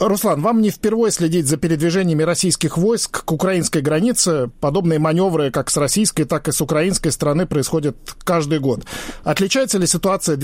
Руслан, вам не впервые следить за передвижениями российских войск к украинской границе. Подобные маневры как с российской, так и с украинской стороны происходят каждый год. Отличается ли ситуация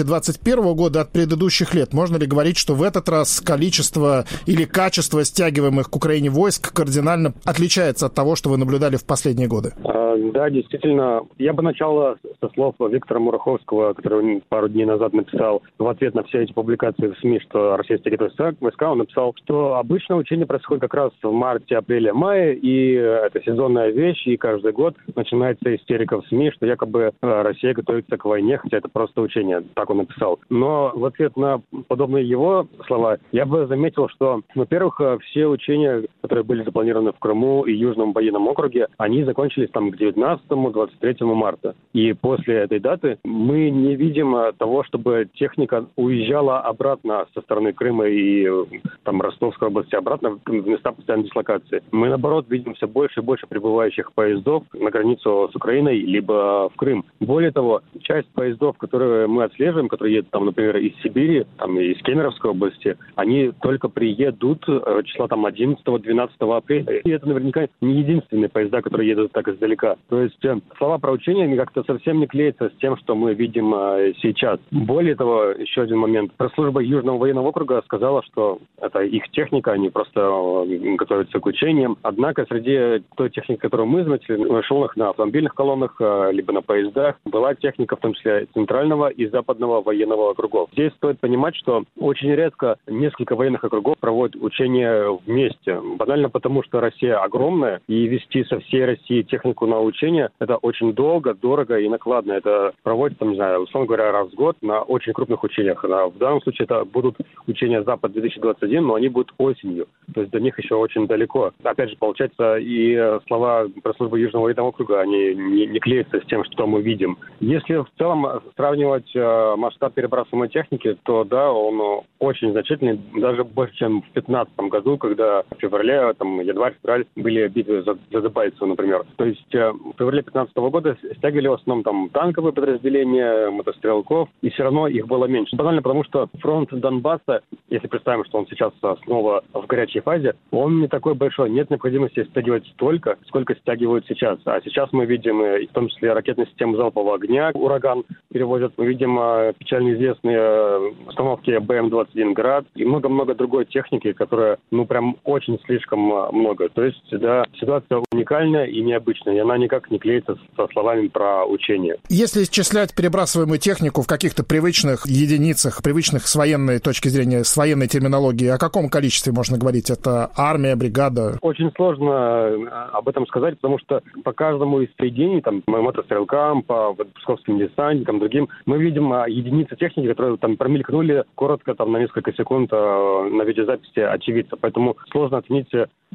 2021 года от предыдущих лет? Можно ли говорить, что в этот раз количество или качество стягиваемых к Украине войск кардинально отличается от того, что вы наблюдали в последние годы? Да, действительно. Я бы начал со слов Виктора Мураховского, который пару дней назад написал в ответ на все эти публикации в СМИ, что Россия стягивает войска, он написал, что обычно учения происходят как раз в марте, апреле, мае, и это сезонная вещь, и каждый год начинается истерика в СМИ, что якобы Россия готовится к войне, хотя это просто учение, так он написал. Но в ответ на подобные его слова я бы заметил, что, во-первых, все учения, которые были запланированы в Крыму и Южном военном округе, они закончились там к 19-23 марта. И после этой даты мы не видим того, чтобы техника уезжала обратно со стороны Крыма и там Ростовской области обратно в места постоянной дислокации. Мы, наоборот, видим все больше и больше прибывающих поездов на границу с Украиной, либо в Крым. Более того, часть поездов, которые мы отслеживаем, которые едут, там, например, из Сибири, там, из Кемеровской области, они только приедут числа там 11-12 апреля. И это наверняка не единственные поезда, которые едут так издалека. То есть слова про учения они как-то совсем не клеятся с тем, что мы видим сейчас. Более того, еще один момент. Пресс-служба Южного военного округа сказала, что это их техника, они просто готовятся к учениям. Однако среди той техники, которую мы заметили, на эшелонах, на автомобильных колоннах, либо на поездах, была техника, в том числе центрального и западного военного округов. Здесь стоит понимать, что очень редко несколько военных округов проводят учения вместе. Банально потому, что Россия огромная, и вести со всей России технику на учения – это очень долго, дорого и накладно. Это проводится, там, не знаю, условно говоря, раз в год на очень крупных учениях. В данном случае это будут учения «Запад-2021», но они будут осенью. То есть до них еще очень далеко. Опять же, получается, и слова пресс-службы Южного военного округа, они не клеятся с тем, что мы видим. Если в целом сравнивать масштаб перебрасываемой техники, то да, он очень значительный, даже больше, чем в 2015 году, когда в феврале, там, январь-февраль были битвы за Дебальцево, например. То есть в феврале 2015 года стягивали в основном там танковые подразделения, мотострелков, и все равно их было меньше. Банально потому, что фронт Донбасса, если представим, что он сейчас снова в горячей фазе, он не такой большой. Нет необходимости стягивать столько, сколько стягивают сейчас. А сейчас мы видим, в том числе ракетные системы залпового огня, «Ураган» перевозят. Мы видим печально известные установки БМ-21 «Град» и много-много другой техники, которая, прям очень слишком много. То есть, да, ситуация уникальная и необычная, и она никак не клеится со словами про учение. Если исчислять перебрасываемую технику в каких-то привычных единицах, привычных с военной точки зрения, с военной терминологией, о каком количестве можно говорить? Это армия, бригада? Очень сложно об этом сказать, потому что по каждому из соединений, там, мотострелкам, по псковским десантникам, другим, мы видим единицы техники, которые там промелькнули коротко, там, на несколько секунд на видеозаписи очевидца. Поэтому сложно оценить,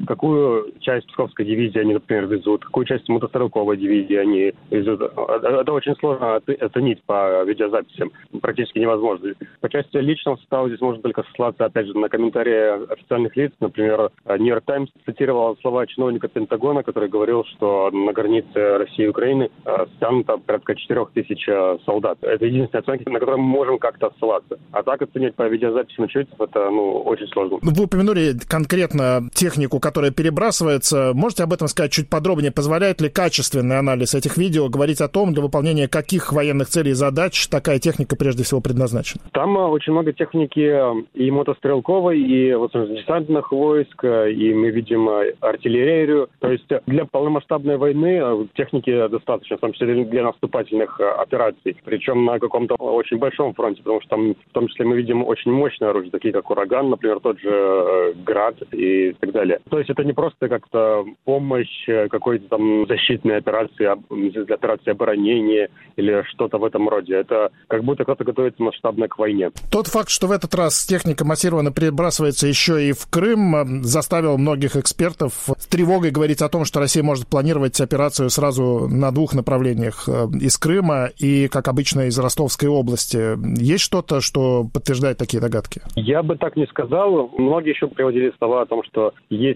какую часть псковской дивизии они, например, везут, какую часть мотострелковой дивизии они везут. Это очень сложно оценить по видеозаписям. Практически невозможно. По части личного состава здесь можно только сослаться, опять же, на комментарии официальных лиц. Например, «Нью-Йорк Таймс» цитировал слова чиновника Пентагона, который говорил, что на границе России и Украины стянуто порядка 4000 солдат. Это единственная оценка, на которую мы можем как-то ссылаться. А так оценить по видеозаписям очевидцев это очень сложно. Вы упомянули конкретно технику, которая перебрасывается. Можете об этом сказать чуть подробнее? Позволяет ли качественный анализ этих видео говорить о том, для выполнения каких военных целей и задач такая техника прежде всего предназначена? Там очень много техники и мотострелковой, и десантных войск, и мы видим артиллерию. То есть для полномасштабной войны техники достаточно, в том числе для наступательных операций. Причем на каком-то очень большом фронте, потому что там в том числе мы видим очень мощное оружие, такие как «Ураган», например, тот же «Град» и так далее. То есть это не просто как-то помощь какой-то там защитной операции, для операции оборонения или что-то в этом роде. Это как будто кто-то готовится масштабно к войне. Тот факт, что в этот раз техника массированно перебрасывается еще и в Крым, заставил многих экспертов с тревогой говорить о том, что Россия может планировать операцию сразу на двух направлениях: из Крыма и, как обычно, из Ростовской области. Есть что-то, что подтверждает такие догадки? Я бы так не сказал. Многие еще приводили слова о том, что есть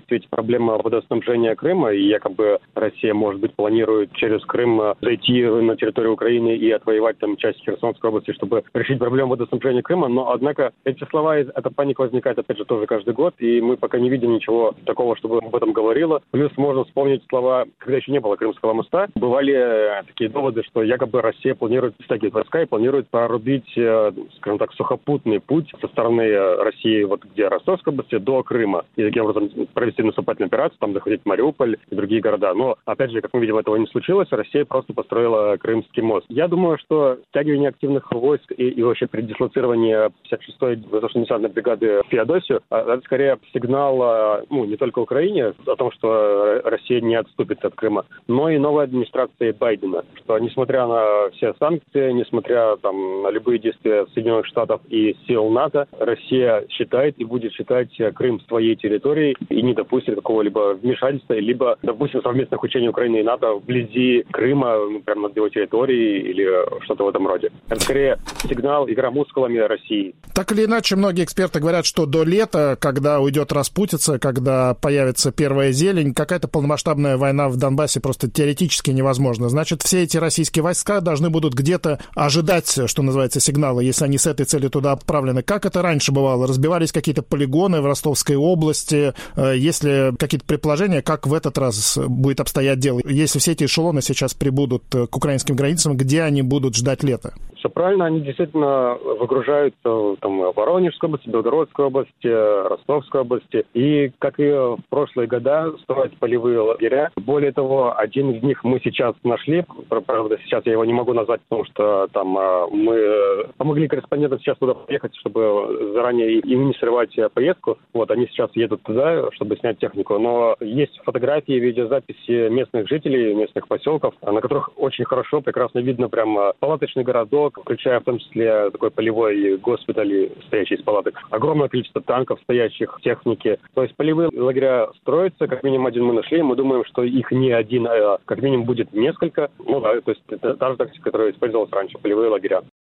ведь проблема водоснабжения Крыма, и якобы Россия, может быть, планирует через Крым зайти на территорию Украины и отвоевать там часть Херсонской области, чтобы решить проблему водоснабжения Крыма. Но, однако, эти слова, эта паника возникает, опять же, тоже каждый год, и мы пока не видим ничего такого, чтобы об этом говорило. Плюс можно вспомнить слова, когда еще не было Крымского моста, бывали такие доводы, что якобы Россия планирует стягивать войска и планирует прорубить, скажем так, сухопутный путь со стороны России, вот где Ростовской области, до Крыма. И таким образом провести наступательную операцию, там захватить Мариуполь и другие города. Но, опять же, как мы видим, этого не случилось. Россия просто построила Крымский мост. Я думаю, что стягивание активных войск и вообще передислоцирование 56-й воздушно-десантной бригады в Феодосию, это скорее сигнал, не только Украине о том, что Россия не отступит от Крыма, но и новой администрации Байдена, что несмотря на все санкции, несмотря на любые действия Соединенных Штатов и сил НАТО, Россия считает и будет считать Крым своей территорией и не допустит какого-либо вмешательства, либо, допустим, совместных учений Украины и НАТО вблизи Крыма, прямо над его территорией или что-то в этом роде. Это скорее сигнал, игра мускулами России. Так или иначе, многие эксперты говорят, что до лета, когда уйдет распутица, когда появится первая зелень, какая-то полномасштабная война в Донбассе просто теоретически невозможна. Значит, все эти российские войска должны будут где-то ожидать, что называется, сигнала, если они с этой целью туда отправлены. Как это раньше бывало? Разбивались какие-то полигоны в Ростовской области? Есть ли какие-то предположения, как в этот раз будет обстоять дело? Если все эти эшелоны сейчас прибудут к украинским границам, где они будут ждать лета? Все правильно, они действительно выгружаются в Воронежской области, Белгородской области, Ростовской области. И, как и в прошлые года, строят полевые лагеря. Более того, один из них мы сейчас нашли. Правда, сейчас я его не могу назвать, потому что там мы помогли корреспондентам сейчас туда поехать, чтобы заранее им не срывать поездку. Вот, они сейчас едут туда, чтобы снять технику. Но есть фотографии, видеозаписи местных жителей, местных поселков, на которых очень хорошо, прекрасно видно прям палаточный городок, включая в том числе такой полевой госпиталь, стоящий из палаток. Огромное количество танков, стоящих, техники. То есть полевые лагеря строятся, как минимум один мы нашли. Мы думаем, что их не один, а как минимум будет несколько. То есть это та же тактика, которая использовалась раньше, полевые лагеря.